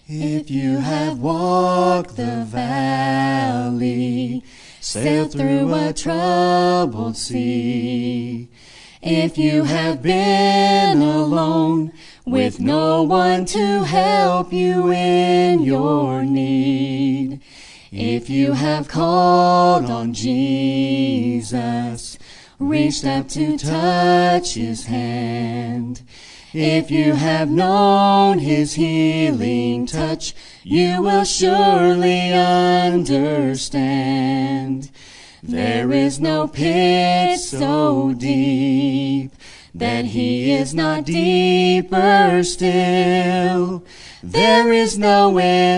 If you have walked the valley, sailed through a troubled sea, if you have been alone, with no one to help you in your need, if you have called on Jesus, reached up to touch his hand, if you have known his healing touch, you will surely understand. There is no pit so deep that he is not deeper still. There is no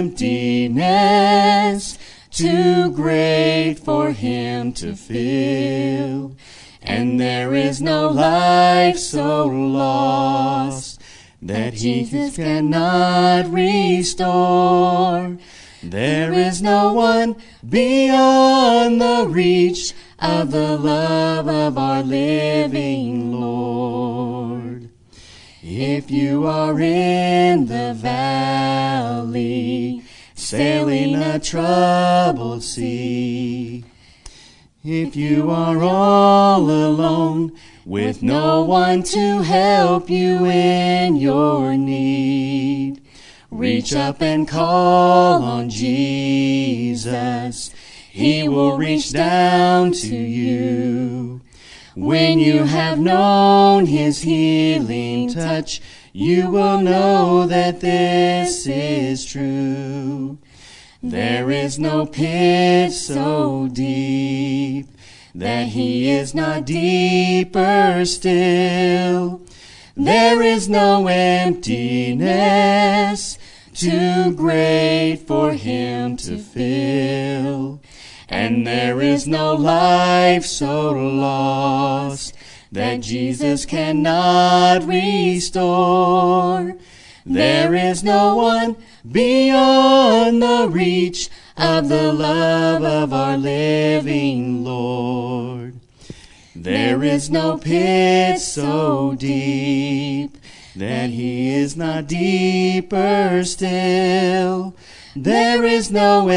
emptiness too great for him to fill. And there is no life so lost that Jesus cannot restore. There is no one beyond the reach of the love of our living Lord. If you are in the valley, sailing a troubled sea, if you are all alone, with no one to help you in your need, reach up and call on Jesus. He will reach down to you. When you have known his healing touch, you will know that this is true. There is no pit so deep that he is not deeper still. There is no emptiness too great for him to fill. And there is no life so lost that Jesus cannot restore. There is no one beyond the reach of the love of our living Lord. There is no pit so deep that he is not deeper still. There is no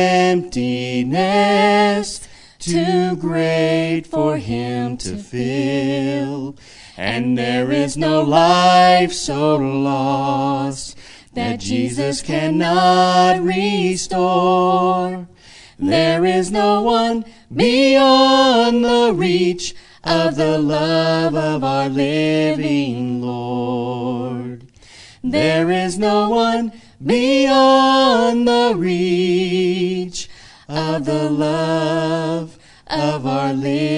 emptiness too great for him to fill. And there is no life so lost that Jesus cannot restore. There is no one beyond the reach of the love of our living Lord. There is no one beyond the reach of the love of our living